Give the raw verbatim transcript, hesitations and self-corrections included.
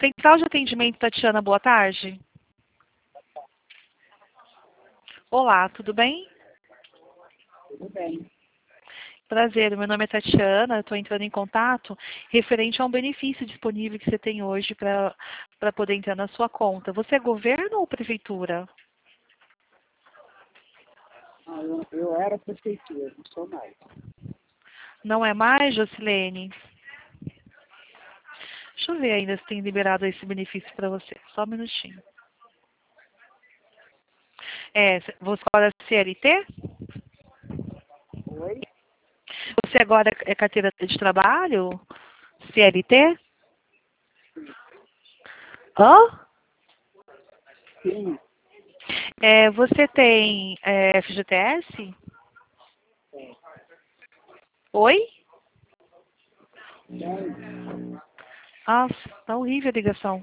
Central de atendimento, Tatiana, boa tarde. Olá, tudo bem? Tudo bem. Prazer, meu nome é Tatiana, estou entrando em contato referente a um benefício disponível que você tem hoje para para poder entrar na sua conta. Você é governo ou prefeitura? Ah, eu, eu era prefeitura, não sou mais. Não é mais, Jocilene? Deixa eu ver ainda se tem liberado esse benefício para você. Só um minutinho. É, você agora é C L T? Oi? Você agora é carteira de trabalho? C L T? Hã? Sim. É, você tem é, F G T S? Oi? Tem. Nossa, tá horrível a ligação.